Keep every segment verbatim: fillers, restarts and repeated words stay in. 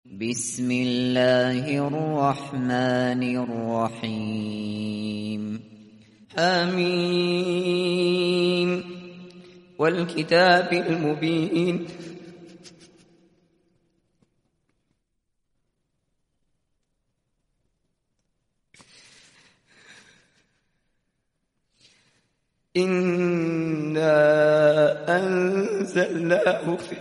بسم الله الرحمن الرحيم حميم والكتاب المبين إنا أنزلناه في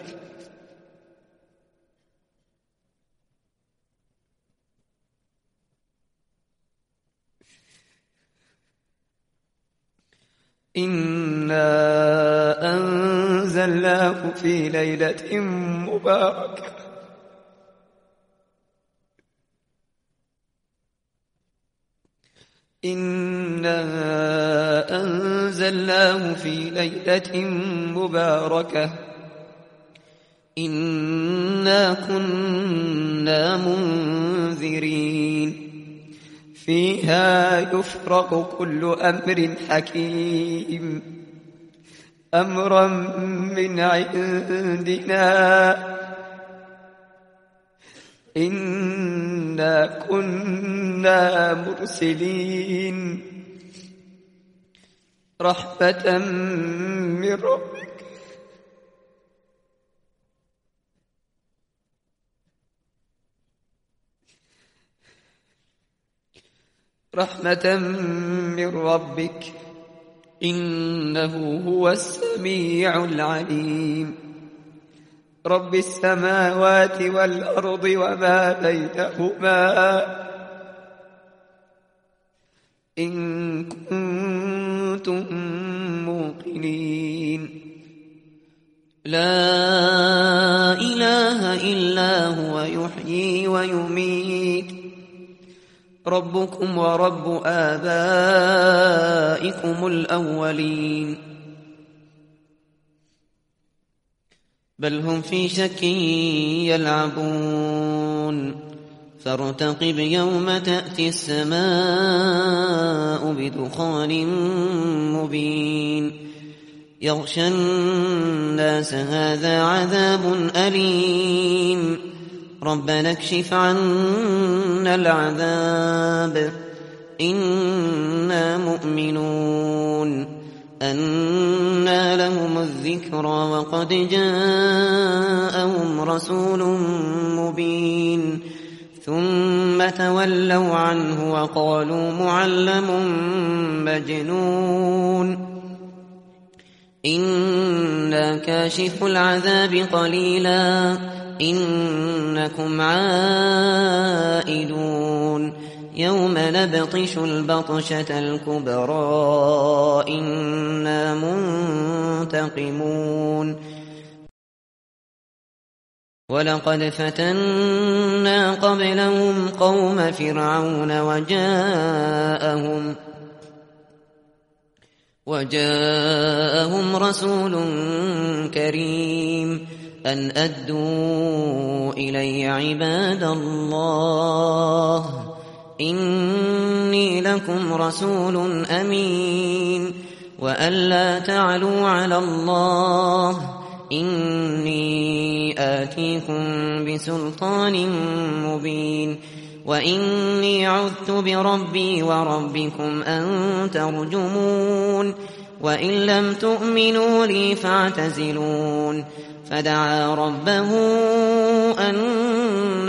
إنا أنزلناه في ليلة مباركة إنا أنزلناه في ليلة مباركة إنا كنا منذرين فيها يفرق كل أمر حكيم أمرا من عندنا إنا كنا مرسلين رحمة من ربك رحمة من ربك إنه هو السميع العليم رب السماوات والأرض وما بينهما إن كنتم موقنين لا إله إلا هو يحيي ويميت ربكم ورب آبائكم الأولين بل هم في شك يلعبون فارتقب يوم تأتي السماء بدخان مبين يغشى الناس هذا عذاب أليم ربنا اكشف عنا العذاب إنا مؤمنون أنى لهم الذكرى وقد جاءهم رسول مبين ثم تولوا عنه وقالوا معلم مجنون إنا كاشف العذاب قليلا إنكم عائدون يوم نبطش البطشة الكبرى إنا منتقمون ولقد فتنا قبلهم قوم فرعون وجاءهم وجاءهم رسول كريم أن أدوا إلي عباد الله إني لكم رسول أمين وأن لا تعلوا على الله إني آتيكم بسلطان مبين وإني عذت بربي وربكم أن ترجمون وإن لم تؤمنوا لي فاعتزلون فدعا ربه أن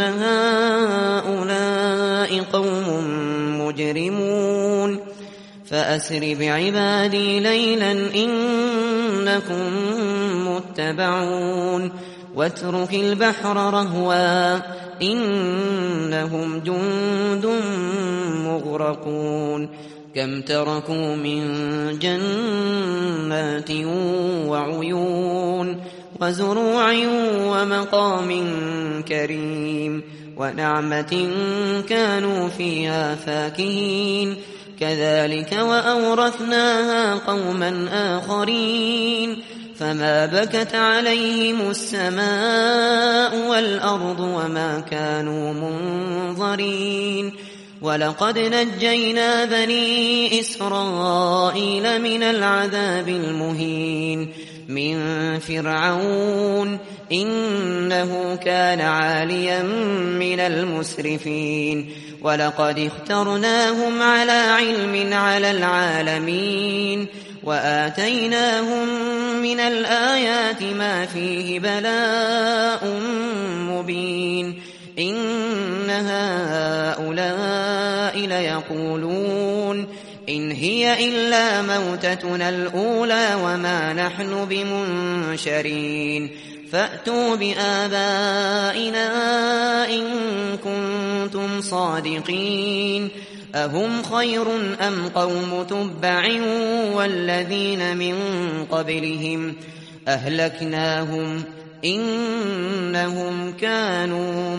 هؤلاء قوم مجرمون فأسر بعبادي ليلا إنكم متبعون واترك البحر رهوا إنهم جند مغرقون كم تركوا من جنات وعيون وزروع ومقام كريم ونعمة كانوا فيها فاكهين كذلك وأورثناها قوما آخرين فما بكت عليهم السماء والأرض وما كانوا منظرين ولقد نجينا بني إسرائيل من العذاب المهين من فرعون إنه كان عاليا من المسرفين ولقد اخترناهم على علم على العالمين وآتيناهم من الآيات ما فيه بلاء مبين إن هؤلاء ليقولون إن هي إلا موتتنا الأولى وما نحن بمنشرين فأتوا بآبائنا إن كنتم صادقين أهم خير أم قوم تبع والذين من قبلهم أهلكناهم إنهم كانوا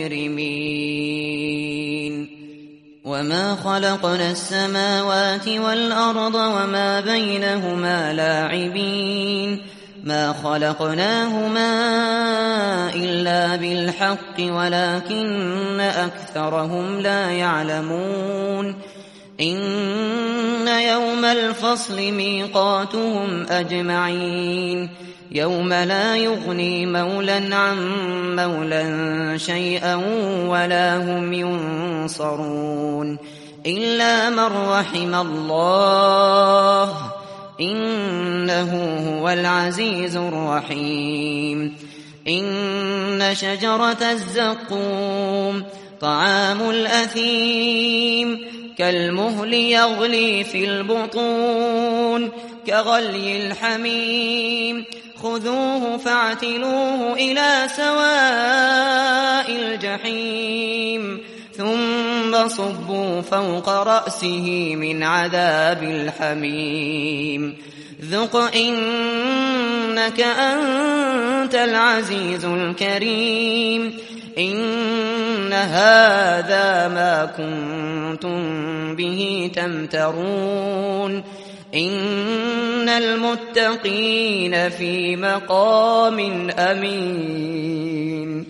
مجرمين وما خلقنا السماوات والأرض وما بينهما لاعبين ما خلقناهما إلا بالحق ولكن أكثرهم لا يعلمون إن يوم الفصل ميقاتهم أجمعين يوم لا يغني مولا عن مولا شيئا ولا هم ينصرون إلا من رحم الله إنه هو العزيز الرحيم إن شجرة الزقوم طعام الأثيم كالمهل يغلي في البطون كغلي الحميم خذوه فاعتلوه إلى سواء الجحيم ثم صبوا فوق رأسه من عذاب الحميم ذق إنك أنت العزيز الكريم إن هذا ما كنتم به تمترون إن المتقين في مقام أمين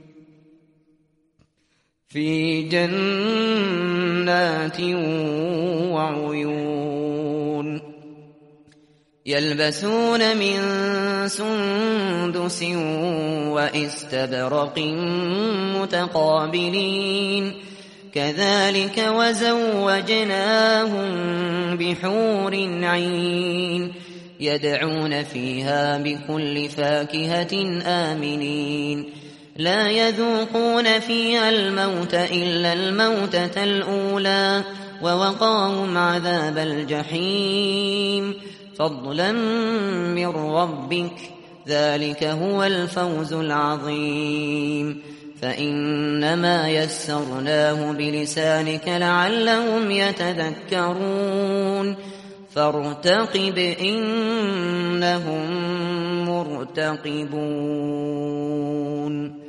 في جنات وعيون يلبسون من سندس وإستبرق متقابلين كذلك وزوجناهم بحور عين يدعون فيها بكل فاكهة آمنين لا يذوقون فيها الموت إلا الموتة الأولى ووقاهم عذاب الجحيم فضلا من ربك ذلك هو الفوز العظيم فإنما يسرناه بلسانك لعلهم يتذكرون فارتقب إنهم مرتقبون